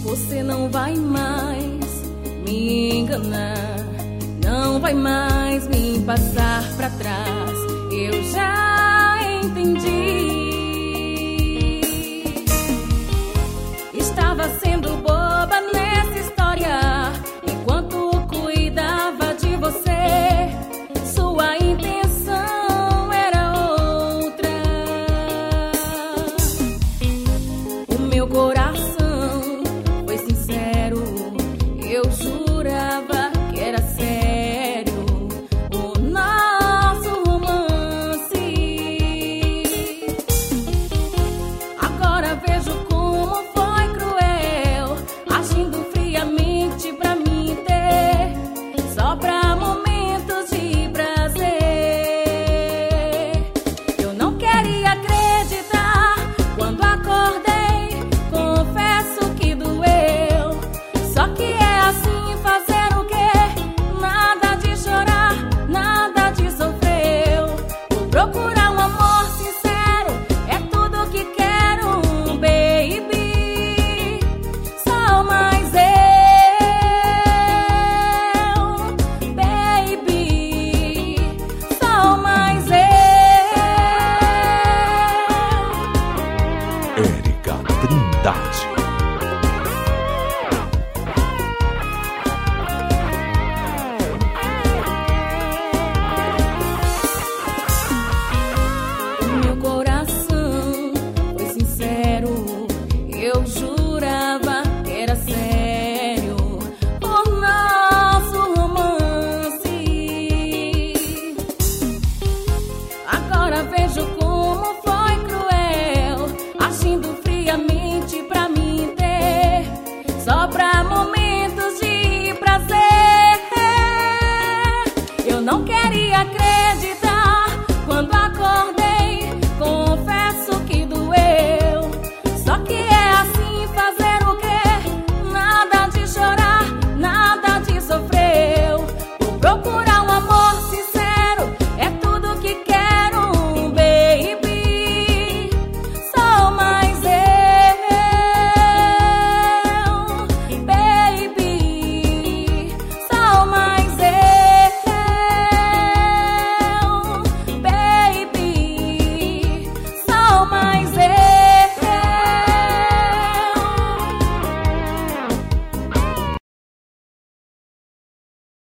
Você não vai mais me enganar, não vai mais me passar pra trás. Eu já entendi. Estava sendo boba nessa história enquanto cuidava de você. Sua intenção era outra. O meu coração foi sincero, eu jurava que era sério o nosso romance. Agora vejo como foi cruel, agindo friamente pra me ter, só pra momentos de prazer. Eu não queria acreditar quando acordei, confesso que doeu. Só que é assim, fazer o quê? Nada de chorar, nada de sofrer. Vou procurar um amor sincero, é tudo que quero, baby. Só mais eu, baby. Só mais eu. Érica Trindade. Meu coração foi sincero, eu jurava que era sério o nosso romance. Agora vejo como foi cruel, agindo friamente